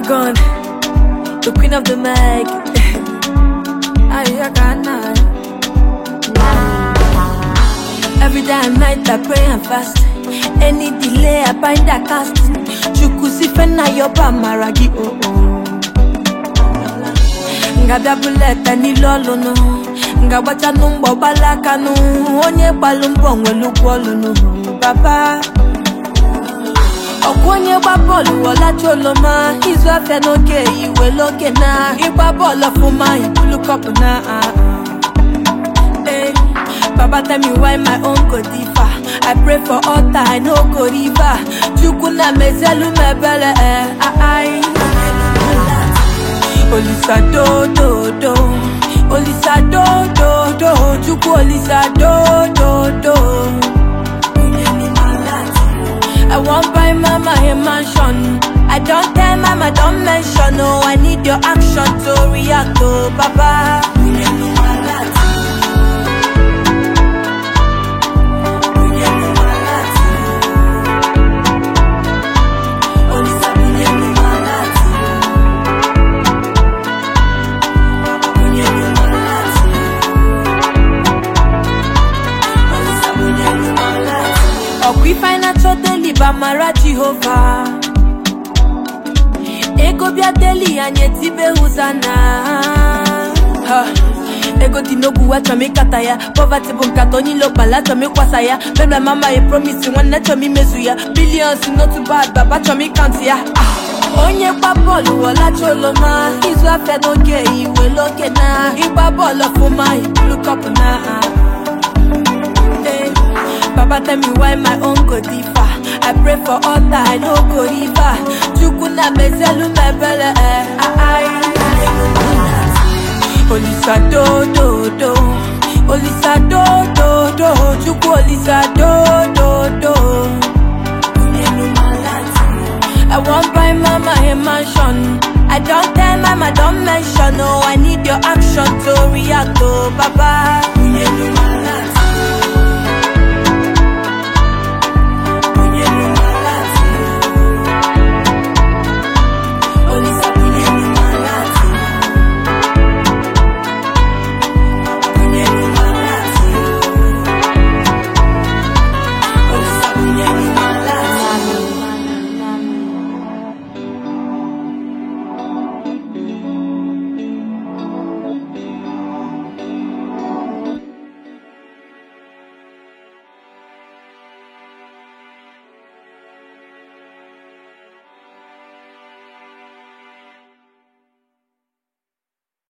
Paragon, the queen of the mic. Every day and night I pray and fast. Any delay I bind that cast. Chukusifena yoba maragi oh oh. Ngabia bullet ani lolo no. Ngabacha numbo balaka no. Onye balumbo nwelugwolo no. Baba Okonye gba bọ́ọ̀lù ọlá choloma. Izu afia n'oge iwe loge na. Igba bọ́ọ̀lù ọfuma ibulu cup na. Baba tell me why my own go differ. I pray for altar, I no go river. Chukuna mezelu mebele Olisa do do do. Olisa do do do. Chuku Olisa do do do. I want buy mama a mansion. I don't tell mama, don't mention. No, I need your action to react to Baba. We find out so daily Bamara Jehovah. Ego bia daily anyeti be uzana. Ego tinogu wacha me kataya. Poverty bunkatoni lo balacha me kwasaya. Bebla mama e promise one nacho mi mezuya. Billions not too bad baba cho me count ya. Onye gba bọ́ọ̀lù ọlá choloma. Izu afia n'oge iwe loge na. Igba bọ́ọ̀lù ọfuma ibulu cup na. Baba tell me why my own go differ. I pray for altar, I no go river. Chukuna mezelu mebele Olisa do do do. Olisa do do do. Chuku Olisa do do do. I want buy mama a mansion. I don't tell mama, don't mention. No, I need your action to react to Baba.